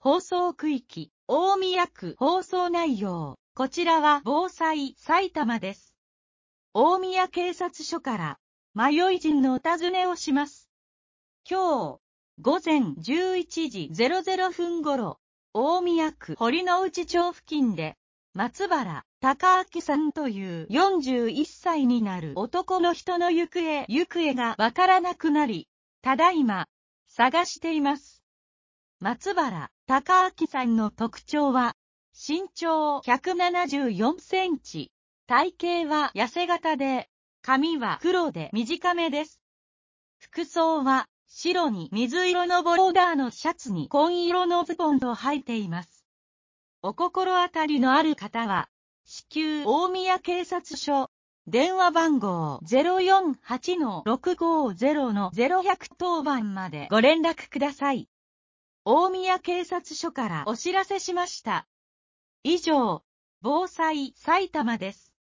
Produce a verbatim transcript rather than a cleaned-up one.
放送区域、大宮区放送内容。こちらは防災埼玉です。大宮警察署から迷い人のお尋ねをします。今日、午前じゅういちじぜろぜろふん頃、大宮区堀之内町付近で、松原孝明さんというよんじゅういっさいになる男の人の行方、行方がわからなくなり、ただいま、探しています。松原孝明さんの特徴は、身長ひゃくななじゅうよんセンチ、体型は痩せ型で、髪は黒で短めです。服装は、白に水色のボーダーのシャツに紺色のズボンを履いています。お心当たりのある方は、至急大宮警察署、電話番号 ゼロよんはちのろくごゼロのゼロひゃく 当番までご連絡ください。大宮警察署からお知らせしました。以上、防災埼玉です。